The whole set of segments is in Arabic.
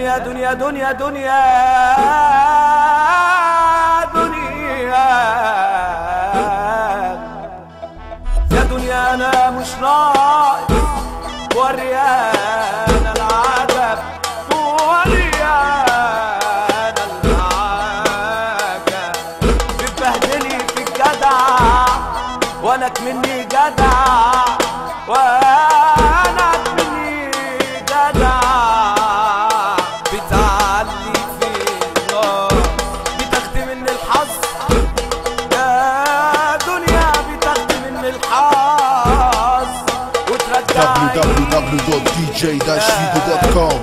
دنيا دنيا دنيا دنيا دنيا يا دنيا انا مش ناقص وريانا العجب وريانا العجب بتبهدلي في الجدع وانا كمني جدع وانا كمني جدع بتعلي في النار بتاخدي مني الحظ يا دنيا بتاخدي مني الحظ وترجعي www.dj-figo.com.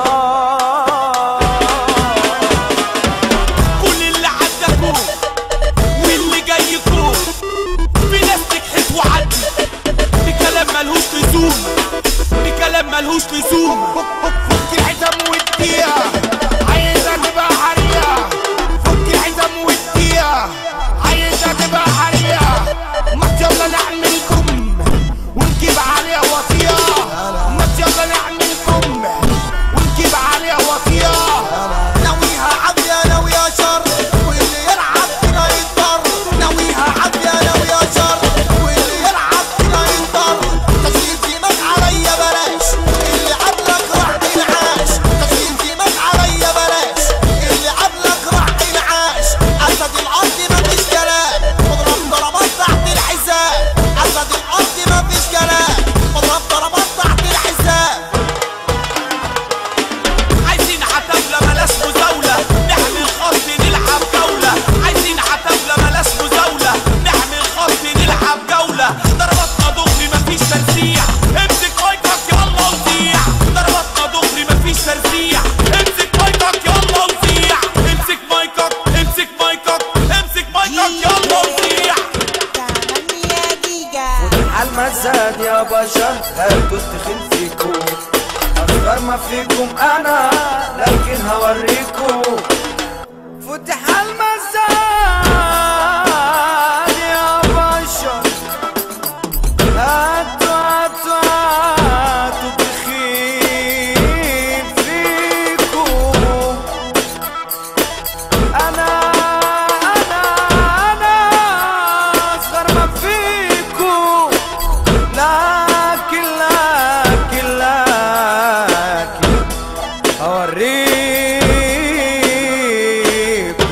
كل اللي عدكوا واللي جايكوا في ناس نجحت وعدت بكلام ملهوش لزوم بكلام ملهوش لزوم. فك الحزام واديها عايزة تبقى حرية فك الحزام واديها عايزة تبقى حرية ما يلا نعملكم ونجيب عليها وصية ما يلا نعملكم ونجيب عليها وصية. ناويها عافية ناوية شر واللي يلعب فينا يضطر ناويها عافية ناوية شر واللي يلعب فينا يضطر تشغيل دماغ عليا بلاش اللي قبلك راح ينعاش تشغيل دماغ عليا بلاش اللي قبلك راح ينعاش أسد الأرض مفيش كلام بضرب ضربات تحت الحساب أسد الأرض مفيش كلام بضرب ضربات تحت الحساب. عايزين عتاولة بلاش مزاولة نعمل خط نلعب جولة عايزين عتاولة بلاش مزاولة نعمل خط نلعب جولة ضرباتنا دغري مفيش ترزيع امسك مايكك يلا وزيع ضرباتنا دغري مفيش ترزيع امسك مايكك يلا وزيع امسك مايكك امسك مايكك امسك مايكك يلا وزيع. عالمزاد يا بشر هاتوا التخين فيكم أصغر ما فيكم أنا لكن هوريكم فتح المزاد يا بشر هاتوا هاتوا هاتوا التخين فيكم أنا أصغر ما فيكم لكن هوريكم.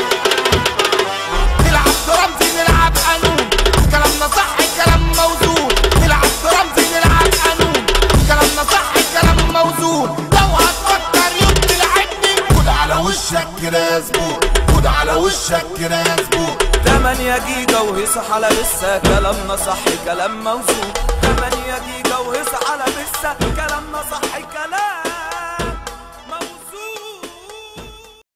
نلعب برمزي نلعب قانون كلامنا صح الكلام موزون نلعب برمزي نلعب قانون كلامنا صح الكلام موزون. لو هتفكر يوم تلعبني خد على وشك كده يا زبون خد على وشك كده يا زبون. 8 جيجا وهيصح على لسه كلامنا صح كلام موزون 8 جيجا وهيصح على لسه كلامنا صح كلام